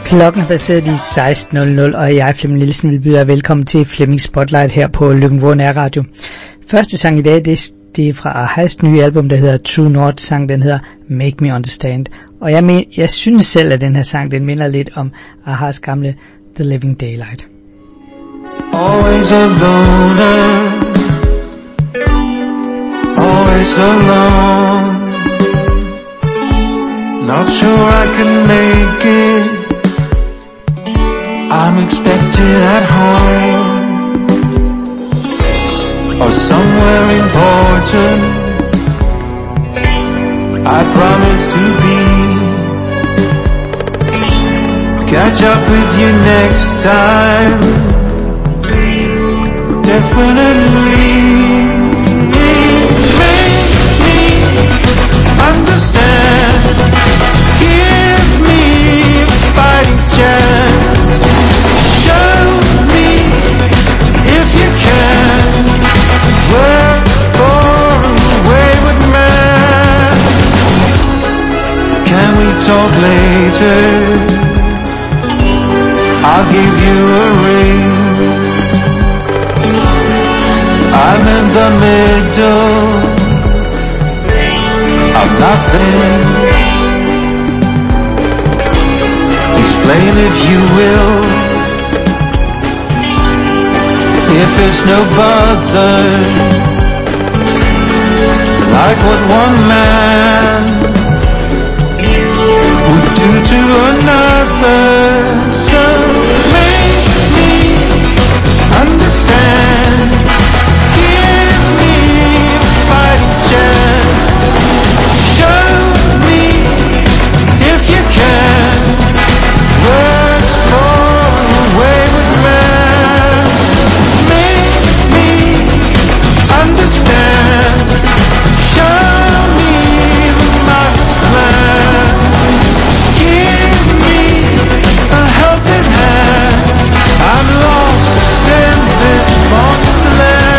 Klokken er passeret de 16.00, og jeg, Flemming Nielsen, vil byde jer velkommen til Flemming Spotlight her på Løkken Radio. Første sang i dag, det er fra Ahas nye album, der hedder True North. Sang, den hedder Make Me Understand. Og jeg synes selv, at den her sang, den minder lidt om Ahas gamle The Living Daylight. Always a loner, always alone. Not sure I can make it. I'm expected at home or somewhere important. I promise to be. Catch up with you next time. Definitely. Make me understand. Give me a fighting chance. Show me if you can. Work for a wayward man. Can we talk later? I'll give you a ring. I'm in the middle of nothing. Explain if you will. If it's no bother, like what one man would do to another. So make me understand. Give me a fighting chance. Show me if you can. Words for a wayward man. Make me understand. Show me the master plan. Give me a helping hand. I'm lost in this monster land.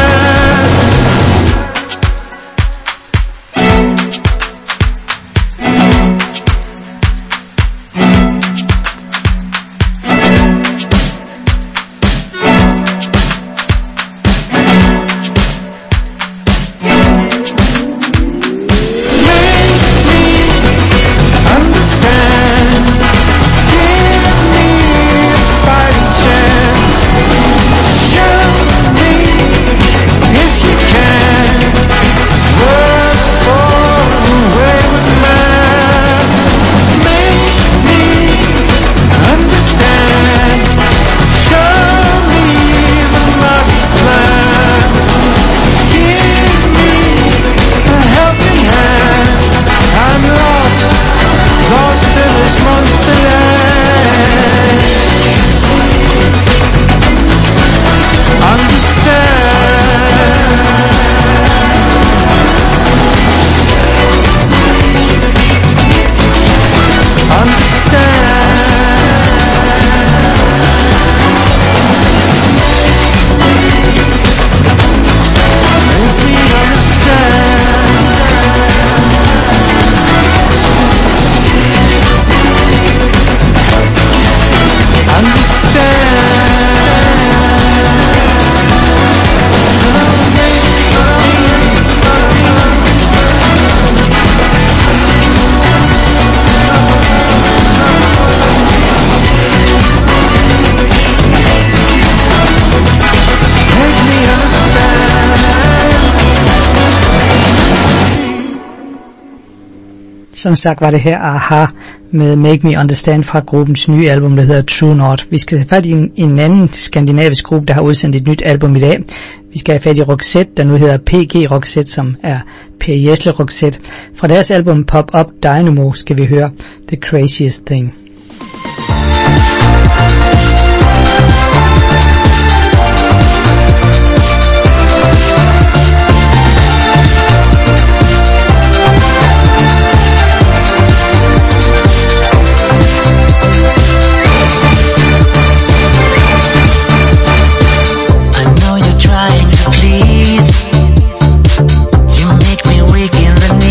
Som sagt var det her Aha med Make Me Understand fra gruppens nye album, der hedder True North. Vi skal have fat i en anden skandinavisk gruppe, der har udsendt et nyt album i dag. Vi skal have fat i Roxette, der nu hedder PG Roxette, som er Per Gessle Roxette. Fra deres album Pop Up Dynamo skal vi høre The Craziest Thing.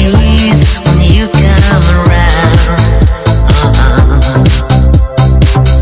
When you come around,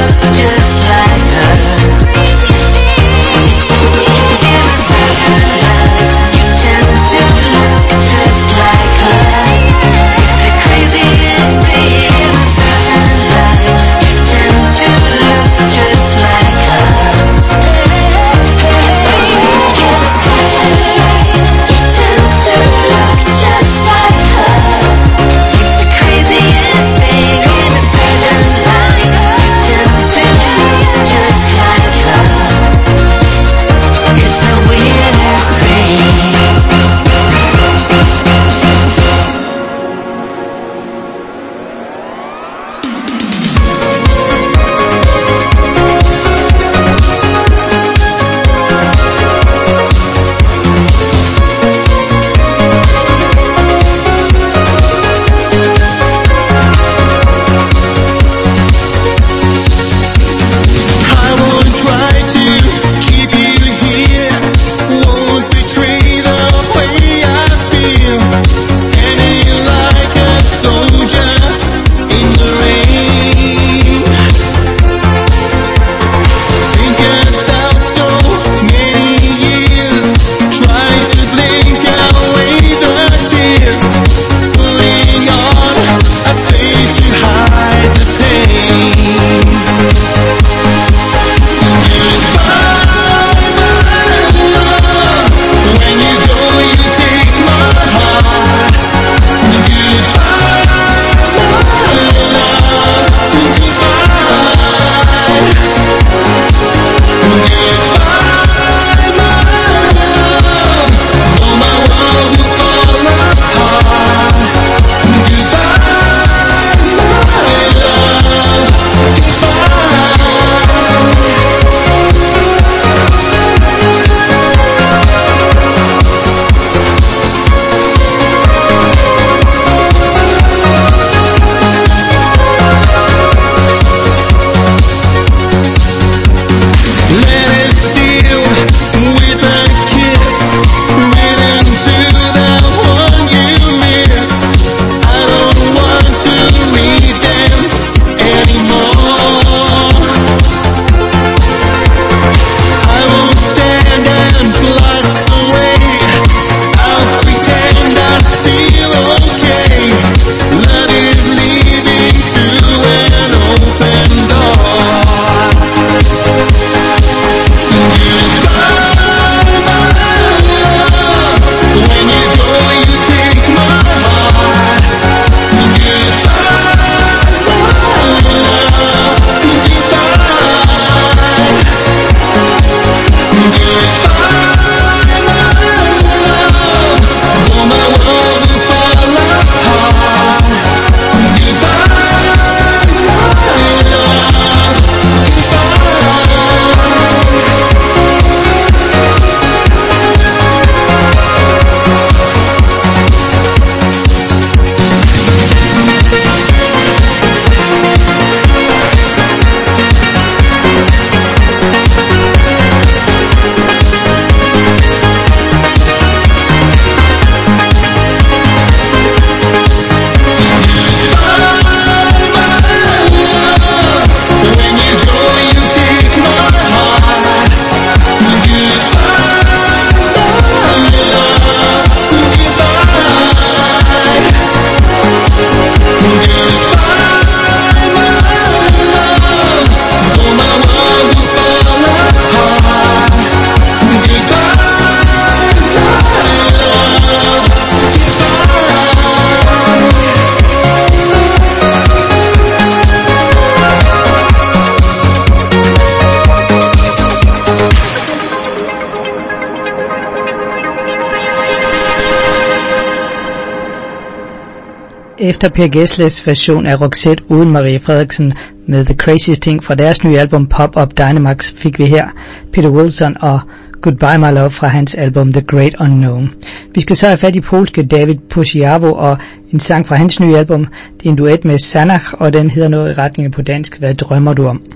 Efter Per Gessles version af Roxette uden Marie Frederiksen med The Craziest Thing fra deres nye album Pop Up Dynamax, fik vi her Peter Wilson og Goodbye My Love fra hans album The Great Unknown. Vi skal så have fat i polske David Puciało og en sang fra hans nye album. Det er en duet med Sanach, og den hedder noget i retningen på dansk: Hvad drømmer du om?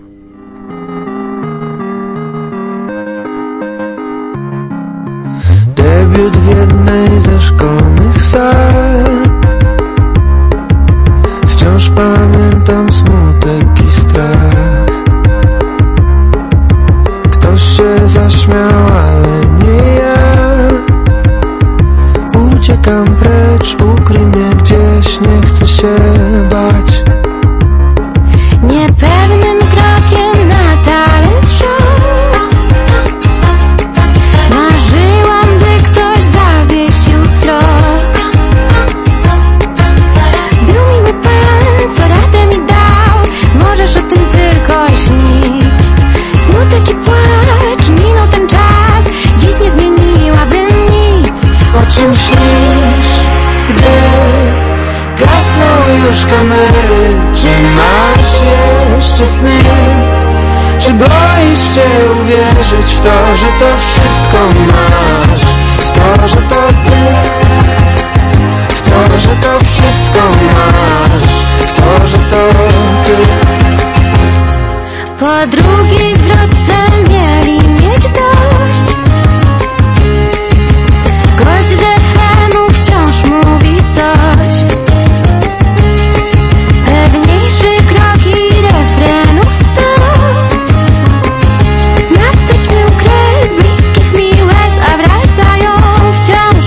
Debiut w jednej ze szkolnych sal. Wciąż pamiętam smutek i strach. Czy masz jeszcze sny? Czy boisz się uwierzyć w to, że to wszystko masz? W to, że to ty? W to, że to wszystko masz? W to, że to ty? Po drugiej zwrotce mieli mieć dość. Gość z FM-u wciąż mówi coś. Pewniejszy krok i refrenów 100. Nastyć miał krew bliskich mi łez, a wracają wciąż.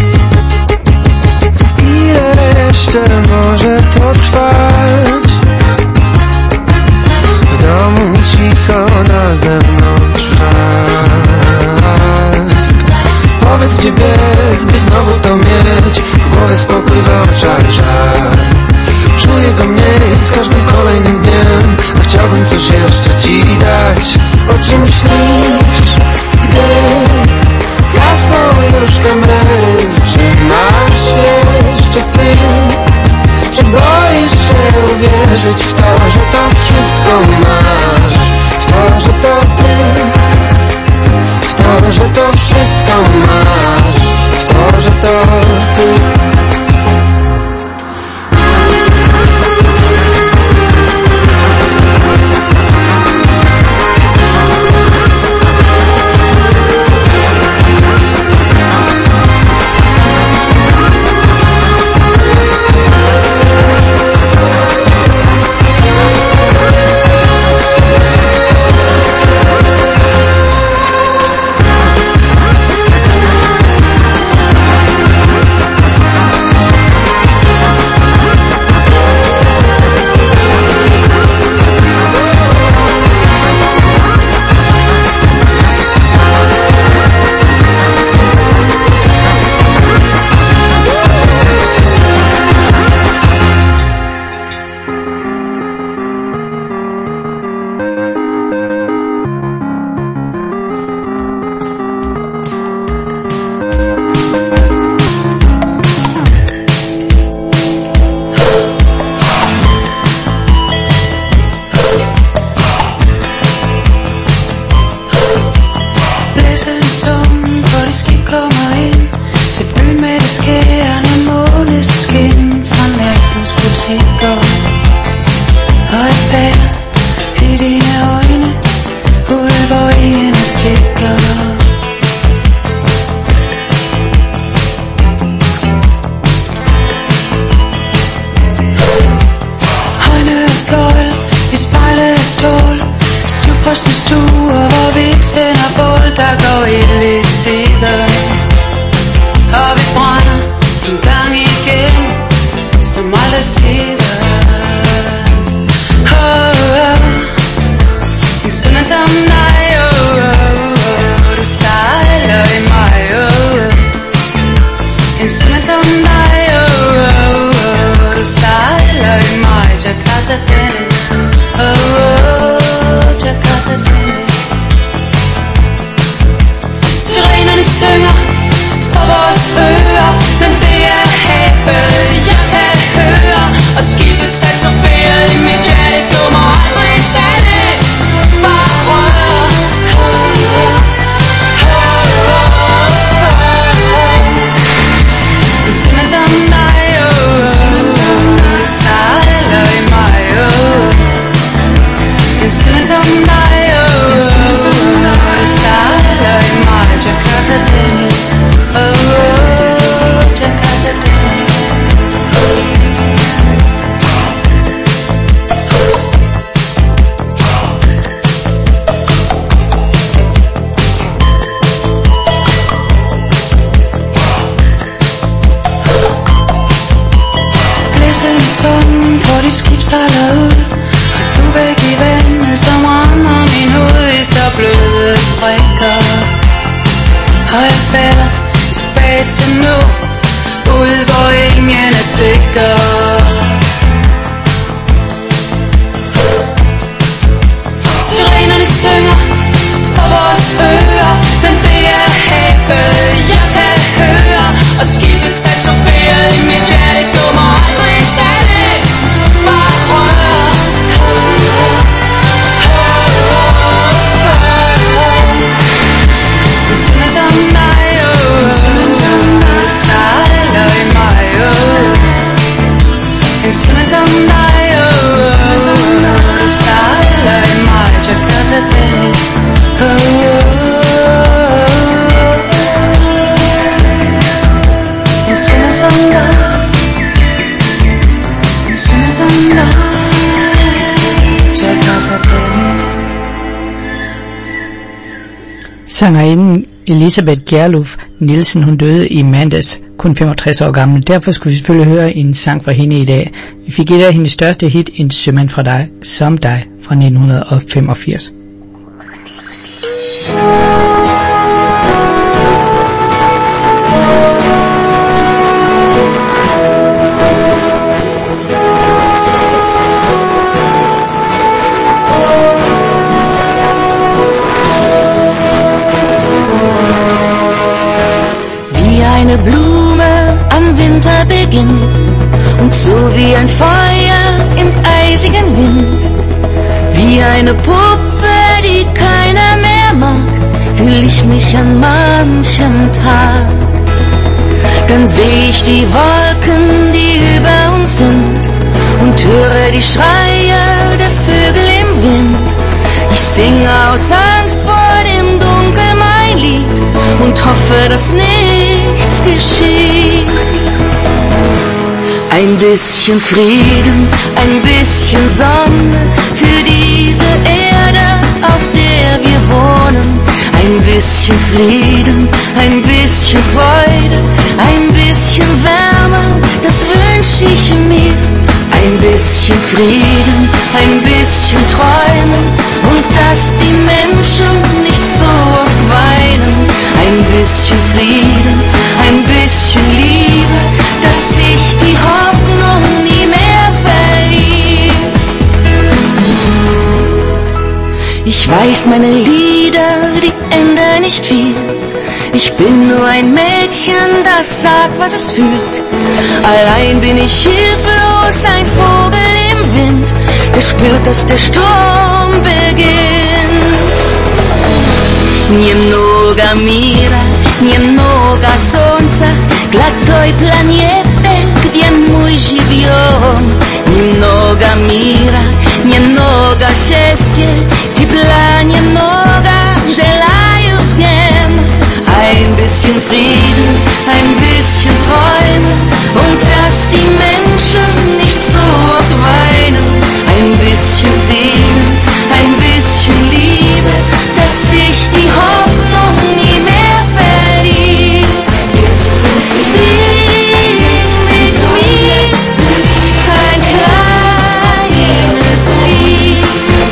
Ile jeszcze może to trwać? W domu cicho, na zewnątrz trzask. Powiedz, gdzie biec, by znowu to mieć. W głowie spokój, w oczach żal. Czuję go mniej z każdym kolejnym dniem, a chciałbym coś jeszcze ci dać. O czym śnisz, gdy gasną już kamery? Czy masz jeszcze sny? Czy boisz się uwierzyć w to, że to wszystko masz? W to, że to ty? W to, że to wszystko masz? W to, że to ty? Og skibet tatoverer i mit hjerte, må aldrig tage det. Sangerinden Elisabeth Gjerluf Nielsen, hun døde i mandags, kun 65 år gammel. Derfor skulle vi selvfølgelig høre en sang fra hende i dag. Vi fik et af hendes største hit, En sømand fra dig, som dig, fra 1985. Eine Blume am Winterbeginn und so wie ein Feuer im eisigen Wind, wie eine Puppe, die keiner mehr mag, fühl ich mich an manchem Tag. Dann seh ich die Wolken, die über uns sind und höre die Schreie der Vögel im Wind. Ich singe aus Angst vor dem Dunkel mein Lied und hoffe, dass nichts geschieht. Ein bisschen Frieden, ein bisschen Sonne für diese Erde, auf der wir wohnen. Ein bisschen Frieden, ein bisschen Freude, ein bisschen Wärme, das wünsch ich mir. Ein bisschen Frieden, ein bisschen Träumen und dass die Menschen nicht so oft weinen. Ein bisschen Frieden, ein bisschen Liebe, dass sich die Hoffnung nie mehr verliert. Ich weiß, meine Lieder, die ändern nicht viel. Ich bin nur ein Mädchen, das sagt, was es fühlt. Allein bin ich hilflos, ein Vogel im Wind, der spürt, dass der Sturm beginnt. Немного мира, немного солнца, для той планеты, где мы живем. Немного мира, немного счастья, тепла немного, желаю всем. Ein bisschen Frieden, ein bisschen Träumen und dass die Menschen nicht so oft weinen. Ein bisschen Frieden, ein bisschen Liebe, dass sich die Hoffnung nie mehr verliert. Sing mit mir ein kleines Lied,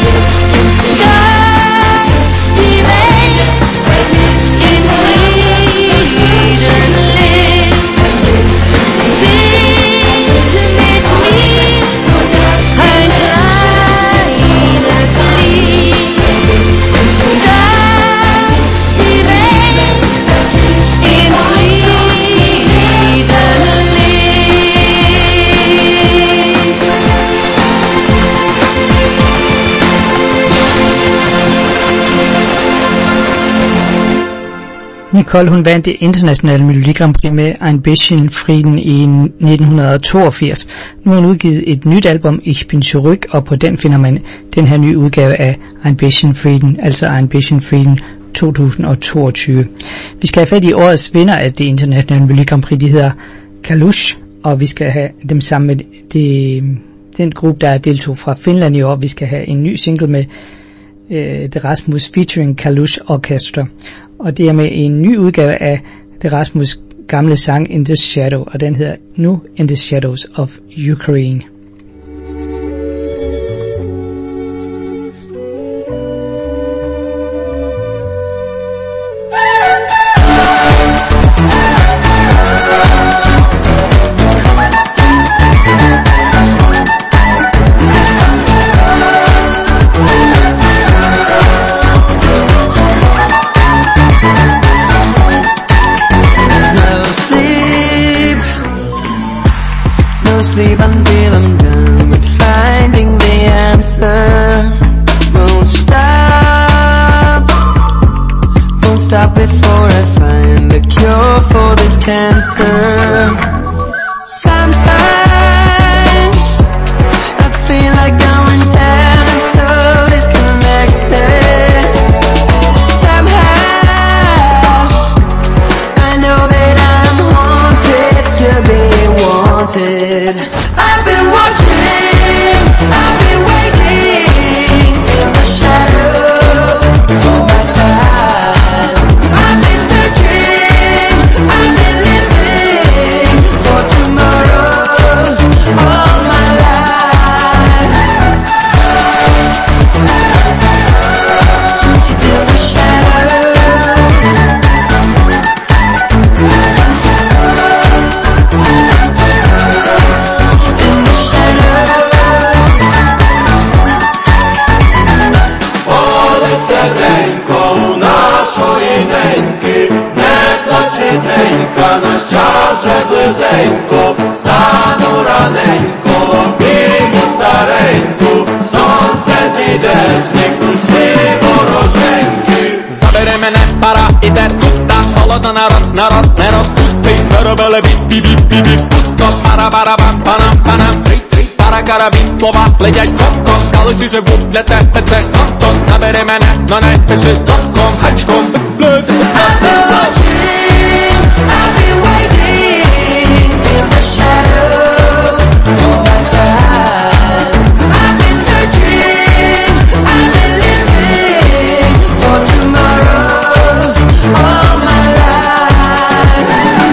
dass die Welt in Frieden lebt. Singt mit mir ein kleines Lied, dass die Welt in Frieden Nicole, hun vandt det internationale Melodi Grand Prix med Ein bisschen Frieden i 1982. Nu har hun udgivet et nyt album, Ich bin zurück, og på den finder man den her nye udgave af Ein bisschen Frieden, altså Ein bisschen Frieden 2022. Vi skal have fat i årets vinder af det internationale Melodi Grand Prix, de hedder Kalush, og vi skal have dem sammen med den gruppe, der deltog fra Finland i år. Vi skal have en ny single med The Rasmus featuring Kalush Orchestra, og det er med en ny udgave af The Rasmus gamle sang In the Shadow, og den hedder nu In the Shadows of Ukraine. Sleep until I'm done with finding the answer. Won't stop before I find a cure for this cancer. Sometimes I feel like going down and so disconnected. Somehow I know that I'm haunted to be wanted. I've been watching, I've been waiting in the shadows all my time. рідненька, наш час вже близенько, стану раненько, обійму стареньку, сонце зійде, зникнуть всі вороженьки. Забери мене, пора, іде тута, холодно народ не розпутий, виробили біп-біп-біп-біп, пусто, пара-бара-бам-панам-панам, три-три, пара-карабін, слова летять копком, скалусі живу для тебе, це контон, набери мене, но не пиши лотком, гачком, I've been waiting in the shadows all my time. I've been searching, I've been living for tomorrows all my life.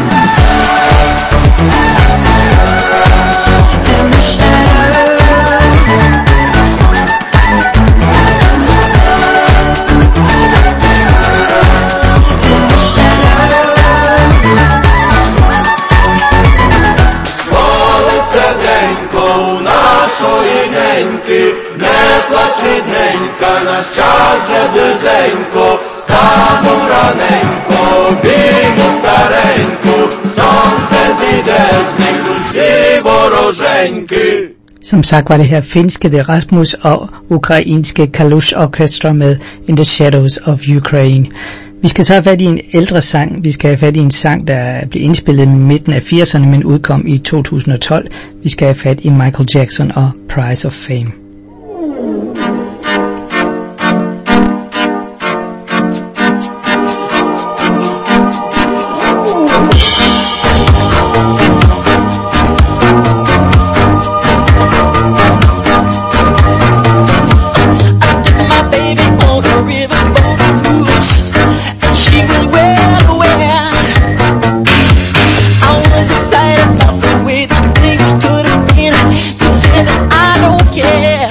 In the shadows, in the shadows. Болить серденько у нашої неньки, не плач рідненька, наш час вже близенько, стану раненько, обійму стареньку, сонце зійде, зникнуть всі вороженьки. Som sagt var det her finske The Rasmus og ukrainske Kalush Orchestra med In the Shadows of Ukraine. Vi skal så have fat i en ældre sang. Vi skal have fat i en sang, der blev indspillet i midten af 80'erne, men udkom i 2012. Vi skal have fat i Michael Jackson og Price of Fame. My baby on a riverboat cruise, and she was well aware. I was excited about the way that things could have been, 'cause in it I don't care.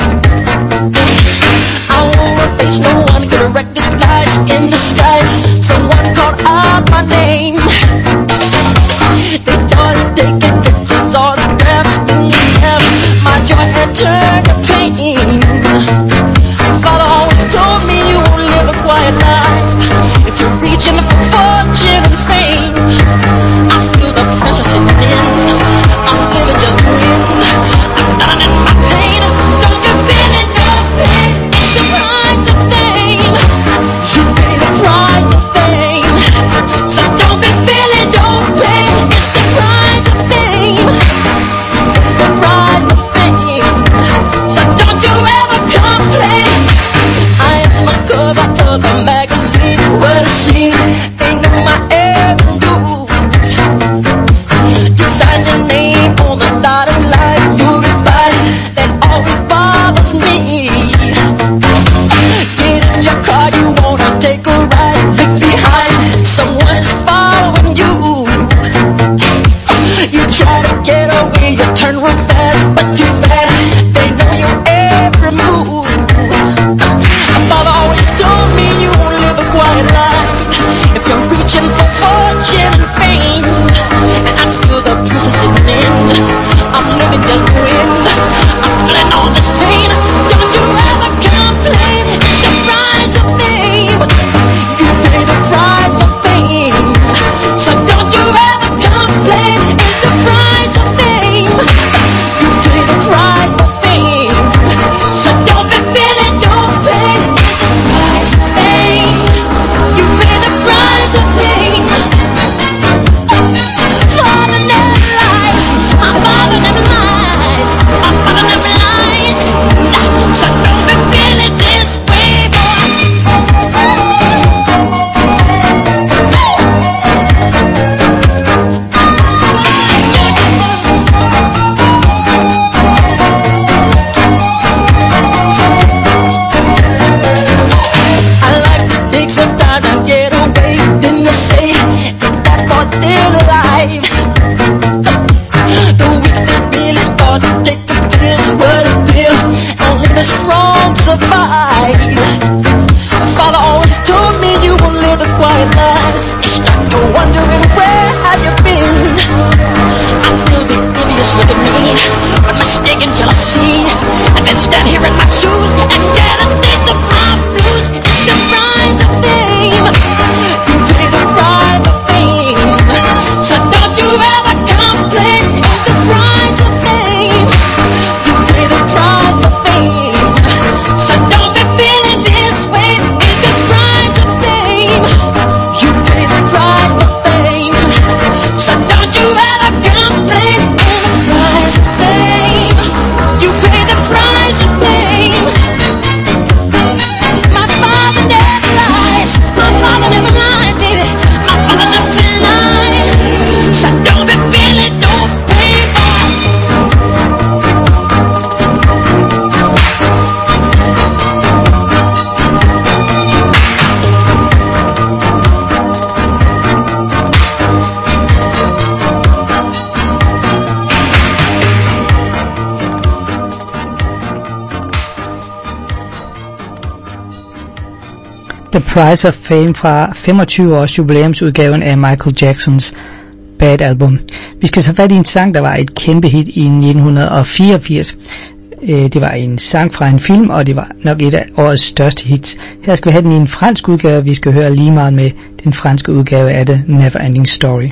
I wore a face no one could recognize in disguise. Someone called out my name. They started taking pictures, autographs, in the air. My joy had turned to pain. Father always told me you won't live a quiet life if you're reaching for fortune and fame. I feel the pressure sitting in. I'm living just to win. I'm done in my pain. Don't you feel it? No pain. It's the price of fame. You pay the price of fame. So don't be feeling no pain. It's the price of fame. It's the price of fame. So don't you ever complain. I am the cover of the magazine. What a scene. Ain't no my every dude. You sign your name on the dotted line. You'll be fine. That always bothers me. Get in your car, you wanna take a ride. Look behind, someone is following you. You try to get away, you turn real fast, but too bad. They know your every move. My father always told me you won't live a quiet life if you're reaching for fortune and fame. And I feel the pressure sitting in. I'm living just to win. I'm feeling all this pain. Don't you ever complain. The Price of Fame fra 25 års jubilæumsudgaven af Michael Jacksons Bad Album. Vi skal tage fat i en sang, der var et kæmpe hit i 1984. Det var en sang fra en film, og det var nok et af årets største hits. Her skal vi have den i en fransk udgave. Vi skal høre lige meget med den franske udgave af The Neverending Story.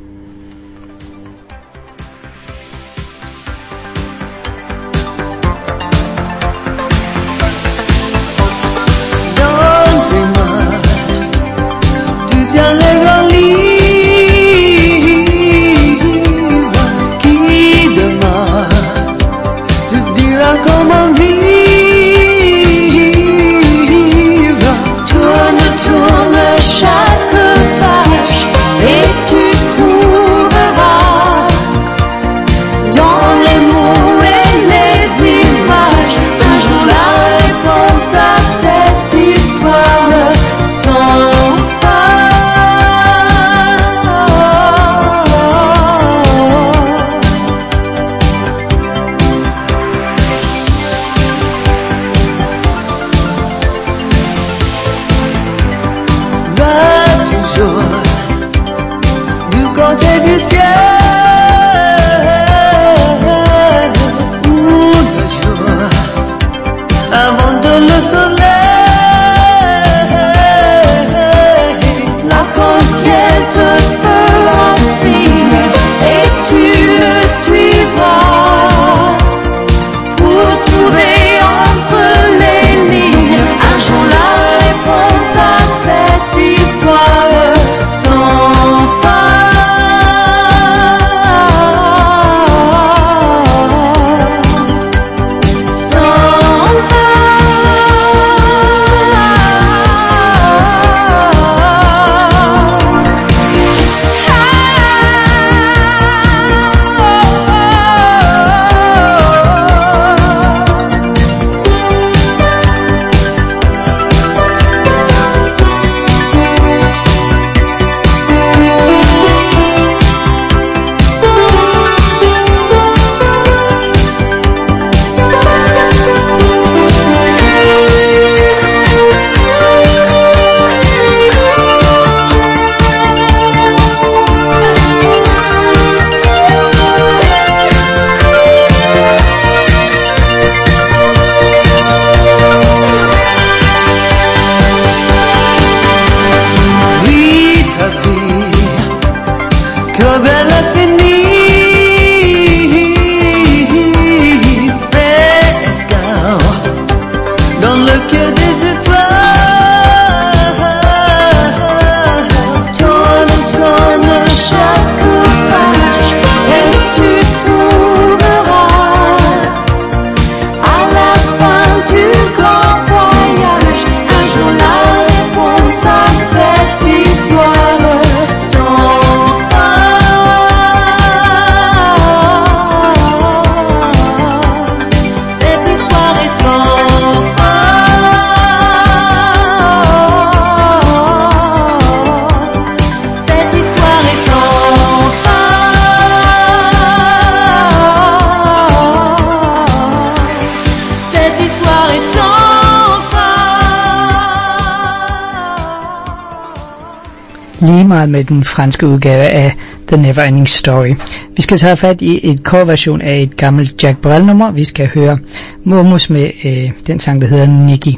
lige meget med den franske udgave af The Neverending Story. Vi skal tage fat i et coverversion af et gammelt Jacques Brel nummer. Vi skal høre Momus med den sang, der hedder Nikki.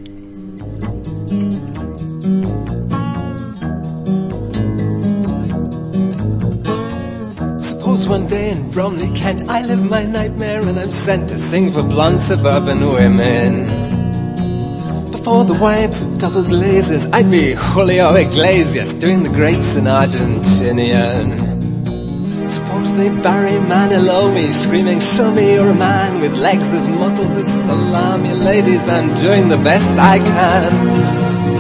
One day in Bromley, Kent, I live my nightmare and I'm sent to sing for blonde suburban women. Before the wives of double glazers, I'd be Julio Iglesias doing the greats in Argentinian. Suppose they bury Manilomi screaming, show me you're a man with legs as mottled as salami. Ladies, I'm doing the best I can.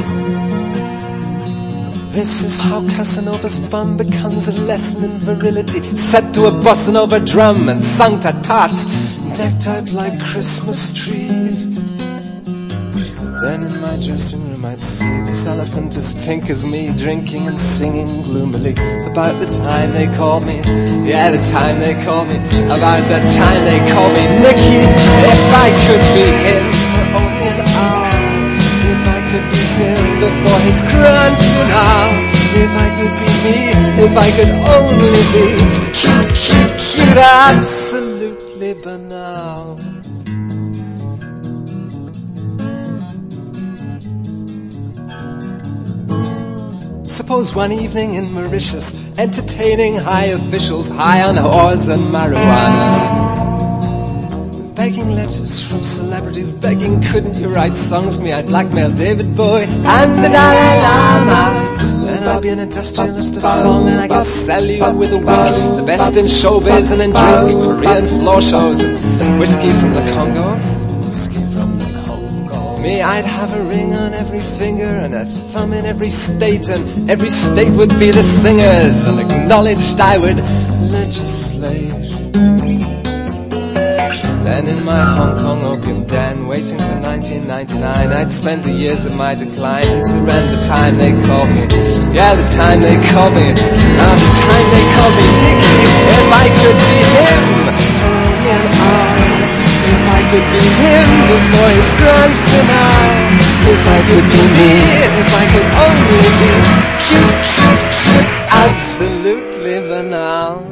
This is how Casanova's fun becomes a lesson in virility, set to a bossa nova drum and sung to tots, decked out like Christmas trees. Then in my dressing room I'd see this elephant as pink as me, drinking and singing gloomily about the time they called me, yeah, the time they called me, about the time they called me Nicky. If I could be him for only an hour, if I could be him, voice granted now. If I could be me, if I could only be cute, cute, cute, absolutely banal. Suppose one evening in Mauritius, entertaining high officials high on whores and marijuana, begging letters from celebrities, begging, couldn't you write songs for me? I'd blackmail David Bowie and the Dalai Lama. Then I'll be an industrialist, a song, and I can sell you with the world, the best in showbiz and in drink, Korean floor shows and whiskey from the Congo. Me, I'd have a ring on every finger and a thumb in every state, and every state would be the singers, and acknowledged I would legislate. Then in my Hong Kong opium den, waiting for 1999, I'd spend the years of my decline to rend the time they called me. Yeah, the time they called me. Now the time they called me Nicky. If I could be him, only an hour. If I could be him, the voice grand finale. If I could be me, if I could only be cute, cute, cute, absolutely banal.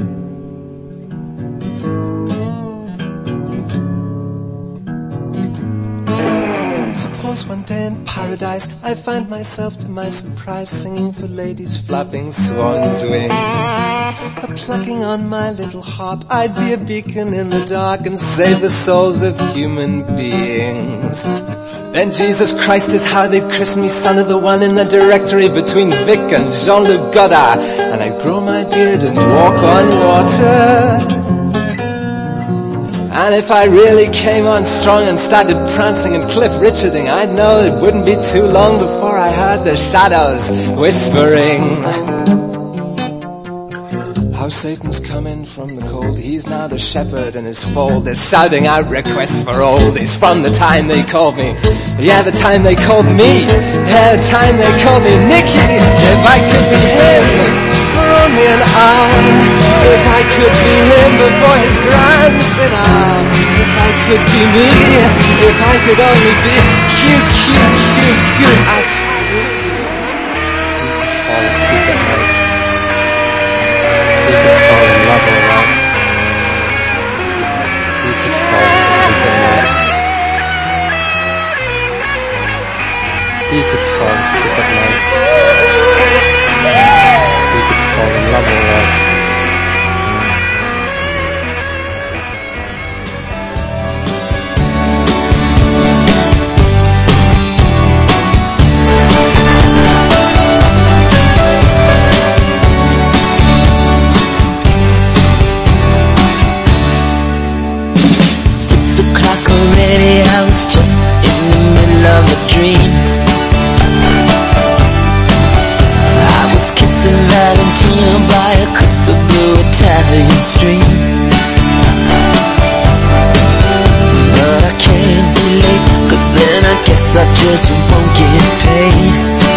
Suppose one day in paradise I find myself to my surprise singing for ladies flapping swan's wings, a plucking on my little harp. I'd be a beacon in the dark and save the souls of human beings. Then Jesus Christ is how they'd christen me son of the one in the directory between Vic and Jean-Luc Godard, and I'd grow my beard and walk on water. And if I really came on strong and started prancing and Cliff Richarding, I'd know it wouldn't be too long before I heard the shadows whispering how Satan's come in from the cold. He's now the shepherd in his fold. They're shouting out requests for oldies from the time they called me. Yeah, the time they called me. Yeah, the time they called me Nicky. If I could be him for only an hour. If I could be him before his grand finale. If I could be me. If I could only be cute, cute, cute, cute. Absolutely. You could fall asleep at night. You could fall in love all night. You could fall asleep at night. You could fall asleep at night. You could fall in love all night. I was just in the middle of a dream. I was kissing Valentina by a crystal blue Italian stream. But I can't be late, 'cause then I guess I just won't get paid.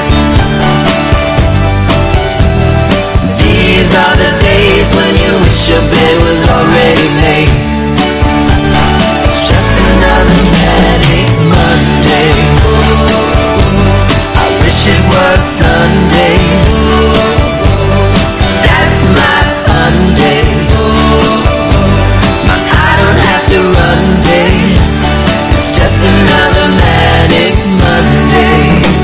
These are the days when you wish your bed was already made. Another manic Monday. I wish it was Sunday. That's my fun day. My I don't have to run day. It's just another manic Monday.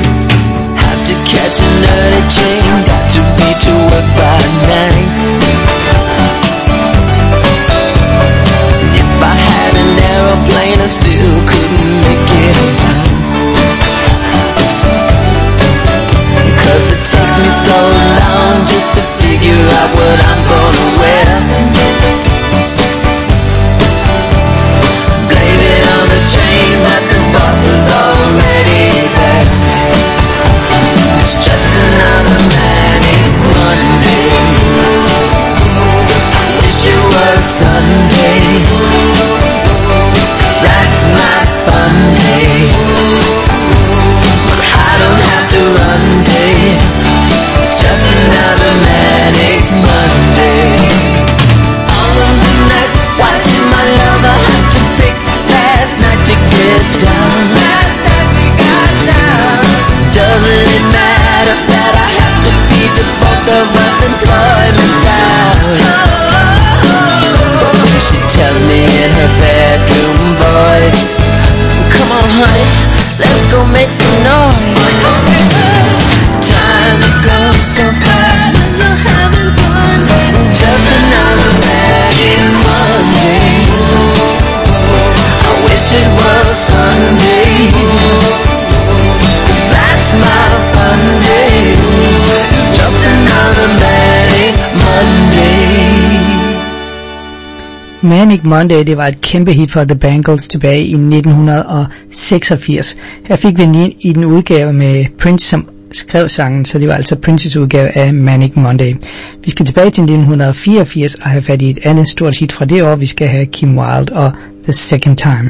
go make some noise. Time goes so fast, you're having fun. It's just another magic Monday. I wish it was Sunday, 'cause that's my fun day. It's just another manic Monday. Manic Monday, det var et kæmpe hit for The Bangles tilbage i 1986. Her fik vi i den udgave med Prince, som skrev sangen, så det var altså Princes udgave af Manic Monday. Vi skal tilbage til 1984 og have fat i et andet stort hit fra det år. Vi skal have Kim Wilde og The Second Time.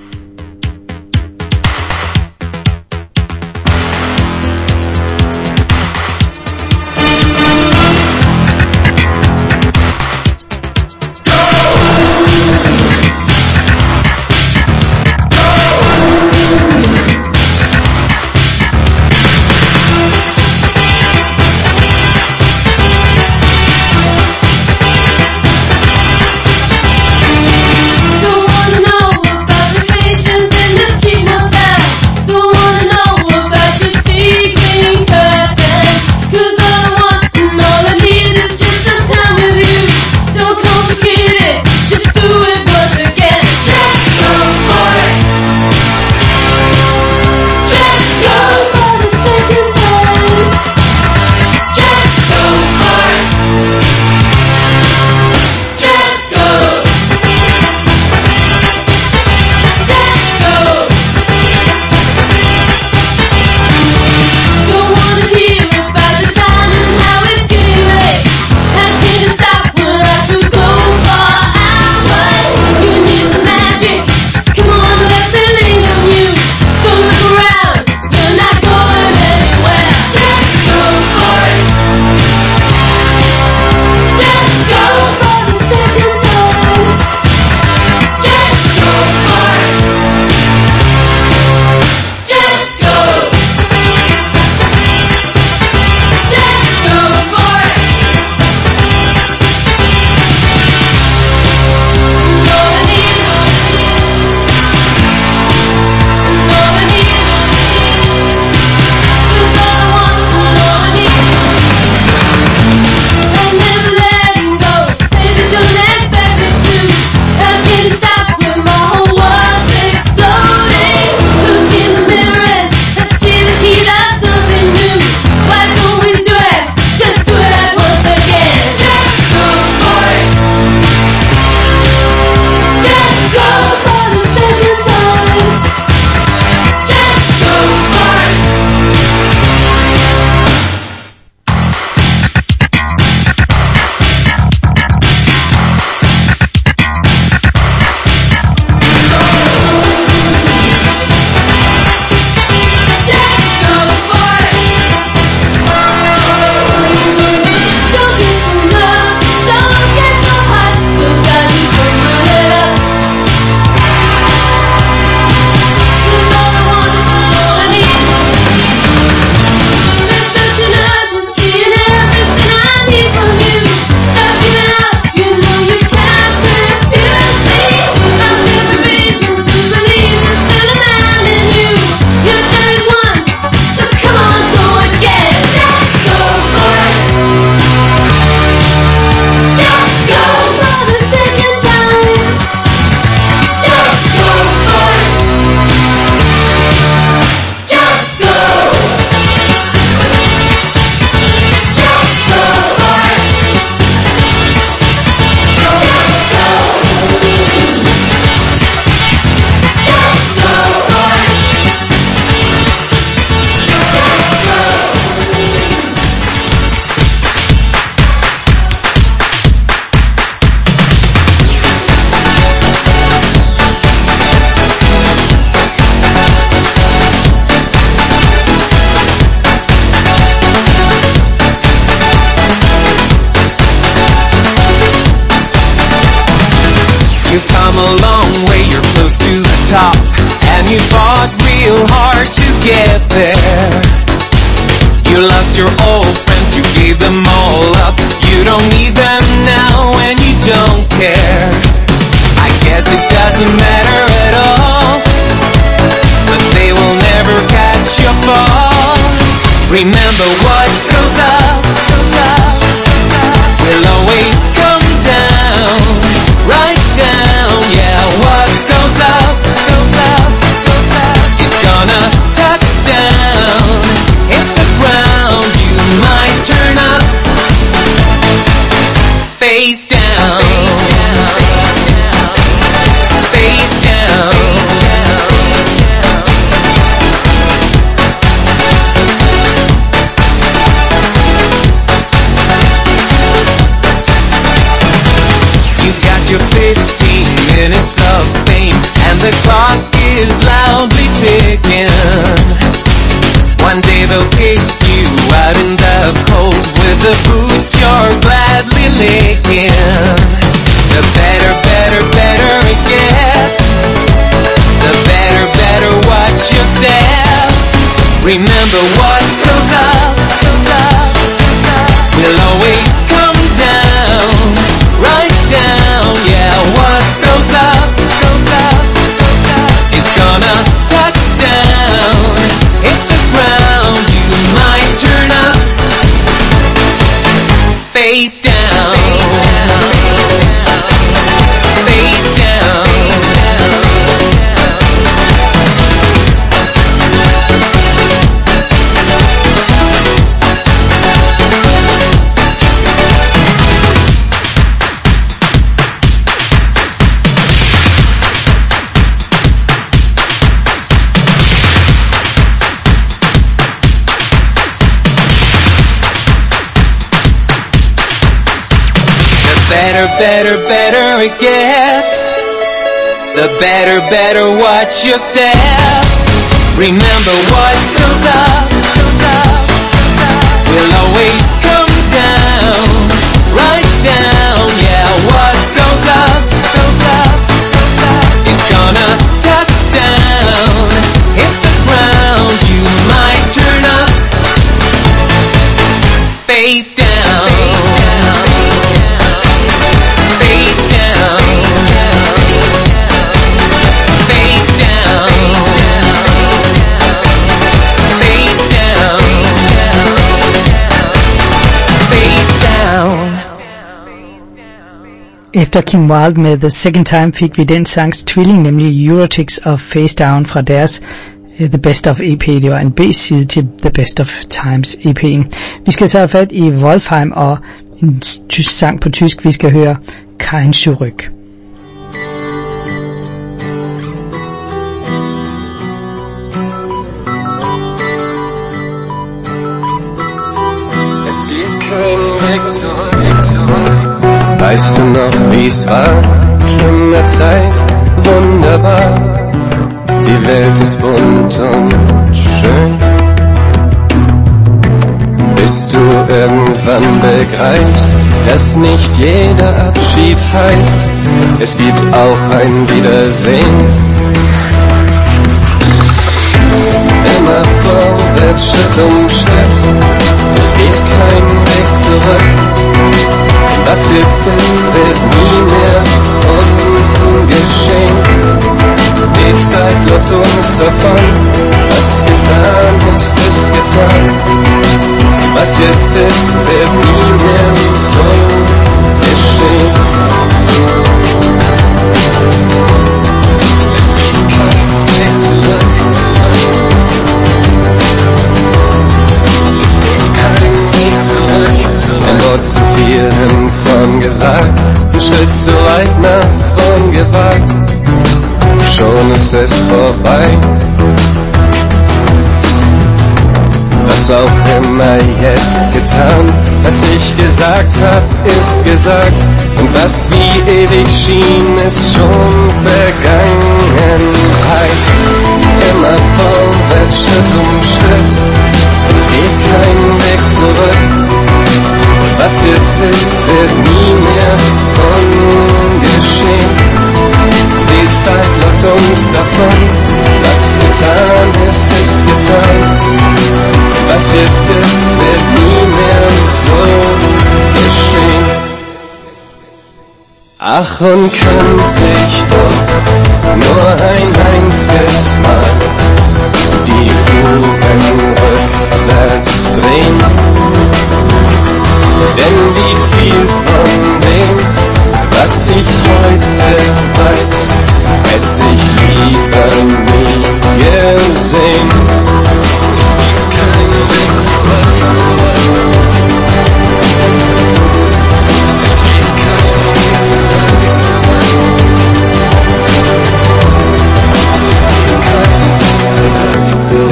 You've come a long way, you're close to the top, and you fought real hard to get there. You lost your old friends, you gave them all up. You don't need them now and you don't care. I guess it doesn't matter at all, but they will never catch Remember what goes up will always come down, right down. Yeah, what goes up is gonna touch down, hit the ground. You might turn up, face down, face down. Your 15 minutes of fame, and the clock is loudly ticking. One day they'll kick you out in the cold with the boots you're gladly licking. The better, better, better it gets, the better, better watch your step. Remember what goes up will always come down, right down. Yeah, what goes up is gonna touch down, hit the ground. You might turn up, face down, face down. Better, better, better it gets, the better, better watch your step. Remember what goes up will always come down, right down. Yeah, what goes up is gonna touch down, hit the ground. You might turn up, face down. Efter Kim Wilde med The Second Time fik vi den sangs tvilling, nemlig Eurotix og Face Down fra deres The Best of EP. Det var en B-side til The Best of Times EP'en. Vi skal så have fat i Wolfheim og en tysk sang på tysk. Vi skal høre Kein Zurück. Es geht kein Weg zurück. Weißt du noch, wie's war? Schöne Zeit, wunderbar. Die Welt ist bunt und schön. Bis du irgendwann begreifst, dass nicht jeder Abschied heißt, es gibt auch ein Wiedersehen. Immer vorwärts, Schritt um Schritt, es geht kein Weg zurück. Was jetzt ist, wird nie mehr ungeschehen. Die Zeit läuft uns davon, was getan ist, ist getan. Was jetzt ist, wird nie mehr so geschehen. Es gibt kein Weg zurück. Es gibt kein Weg zurück. Ein Wort zu viel im Zorn gesagt, ein Schritt zu weit nach vorn gewagt, schon ist es vorbei. Was auch immer jetzt getan, was ich gesagt hab, ist gesagt, und was wie ewig schien, ist schon Vergangenheit. Immer vorwärts, Schritt um Schritt, es geht kein Weg zurück. Was jetzt ist, wird nie mehr ungeschehen. Die Zeit läuft uns davon, was getan ist, ist getan. Was jetzt ist, wird nie mehr so geschehen. Ach, und könnte sich doch nur ein einziges Mal die Uhren rückwärts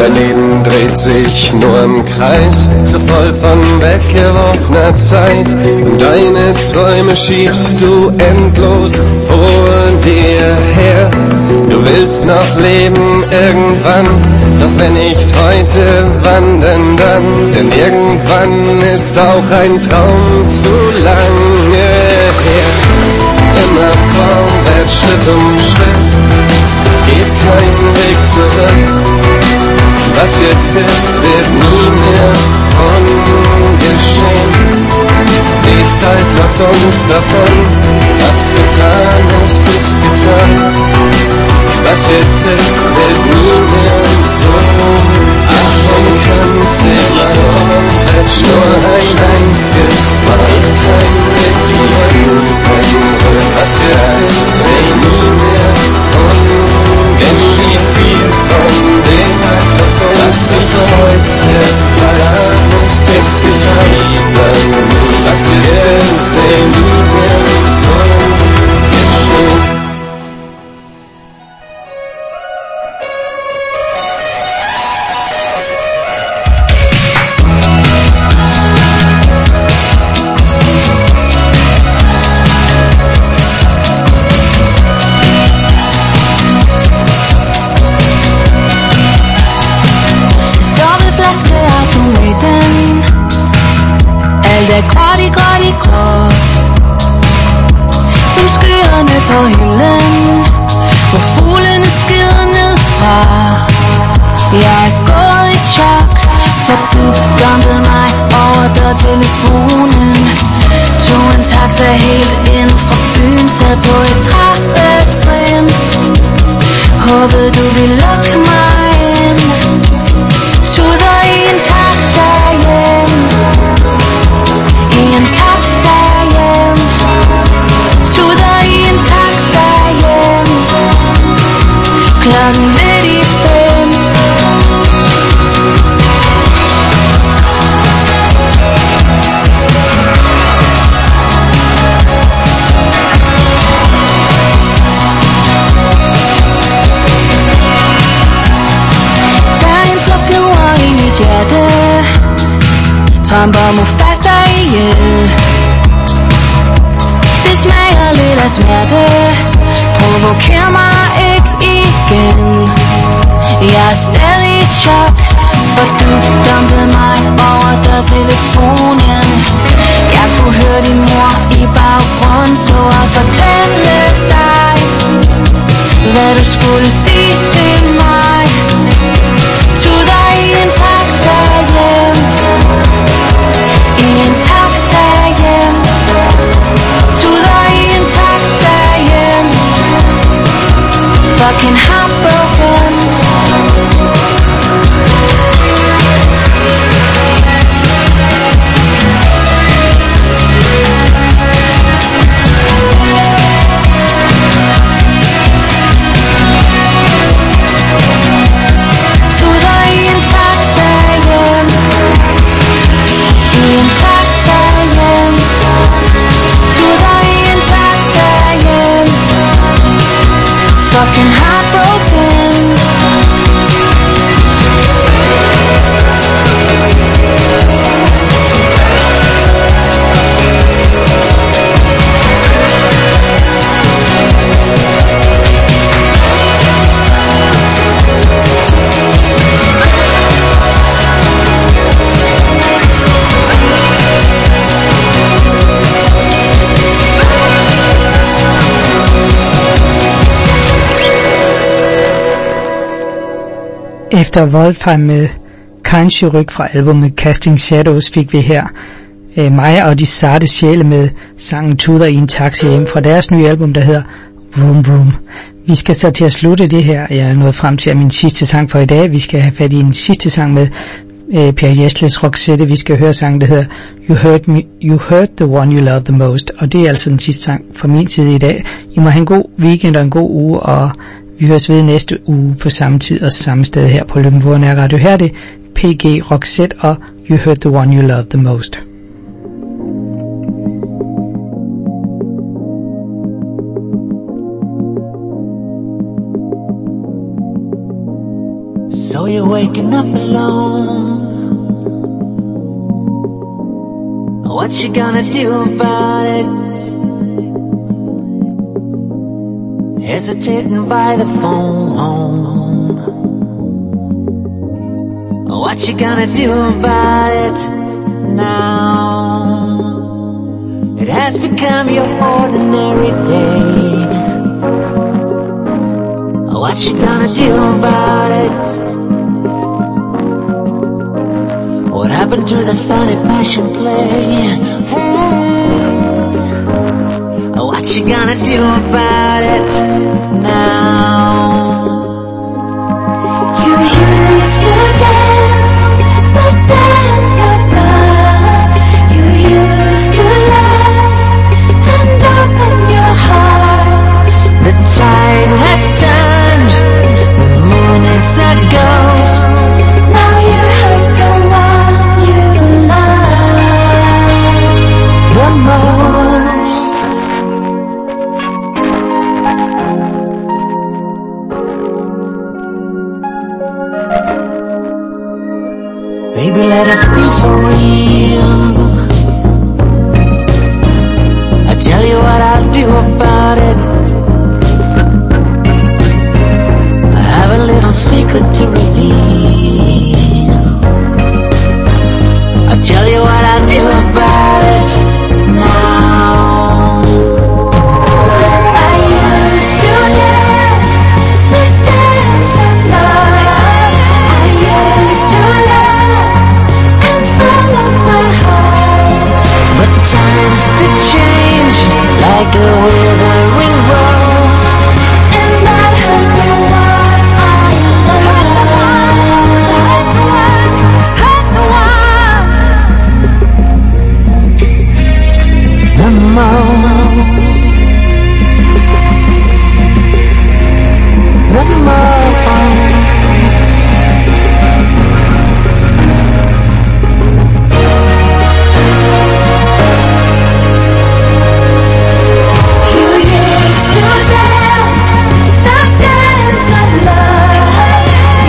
Dein Leben dreht sich nur im Kreis, so voll von weggeworfener Zeit. Und deine Träume schiebst du endlos vor dir her. Du willst noch leben irgendwann, doch wenn nicht heute, wann denn dann? Denn irgendwann ist auch ein Traum zu lange her. Immer vorwärts, Schritt um Schritt, es geht kein Weg zurück. Was jetzt ist, wird nie mehr ungeschehen. Die Zeit lockt uns davon, was getan ist, ist getan. Was jetzt ist, wird nie mehr so. Achtung, könnte man vorwärts, nur ein einziges Mal. Es geht kein Weg zurück. Was jetzt ist, wird nie mehr ungeschehen. Viel von dem, was ich heute getan ist, ist getan. Was jetzt ist, wird nie mehr so geschehen. Som skyer ned på hylden, hvor fuglene skider ned fra. Jeg er gået i chok, for du dumpede mig over dørtelefonen. Tog en taxa helt ind fra byen, sad på et trappetrin. Håbede du ville lukke mig ind. Tog dig i en taxa hjem, i en taxa hjem. Tog dig i en taxa hjem, klokken lidt i 5. Der er en flugtnummer i mit hjerte, tramper Mufasa ihjel. Det smager lidt af smerte, provokerer mig ikke igen. Jeg er stadig i chok, for du dumpede mig over dørtelefonen. Jeg kunne høre din mor i baggrunden stå og fortælle dig, hvad du skulle sige til mig. Tog dig i en taxa hjem, i en taxa hjem. Tog dig i en taxa hjem, fucking heartbroken. Tog dig i en taxa hjem, i en taxa hjem. Tog dig i en taxa hjem, fucking heartbroken. Efter Wolfheim med Kein fra albumet Casting Shadows fik vi her mig og de sarte sjæle med sangen Tuder i en taxi hjem fra deres nye album, der hedder Vroom Vroom. Vi skal så til at slutte det her. Jeg er nået frem til min sidste sang for i dag. Vi skal have fat i en sidste sang med Per Gessles Roxette. Vi skal høre sangen, der hedder You Hurt the One You Love the Most. Og det er altså den sidste sang fra min side i dag. I må have en god weekend og en god uge, og vi høres ved næste uge på samme tid og samme sted her på Løbenborg Nær Radio. Her er det PG Roxette og You Hurt the One You Love the Most. So you're waking up alone. What you gonna do about it? Hesitating by the phone. What you gonna do about it now? It has become your ordinary day. What you gonna do about it? What happened to the funny passion play? Hey, what you gonna do about it now? You used to dance the dance of love. You used to laugh and open your heart. The tide has turned, the moon is a ghost. Now you hurt the one you love The most. Baby, let us be for real. I tell you what I'll do about it. I have a little secret to reveal.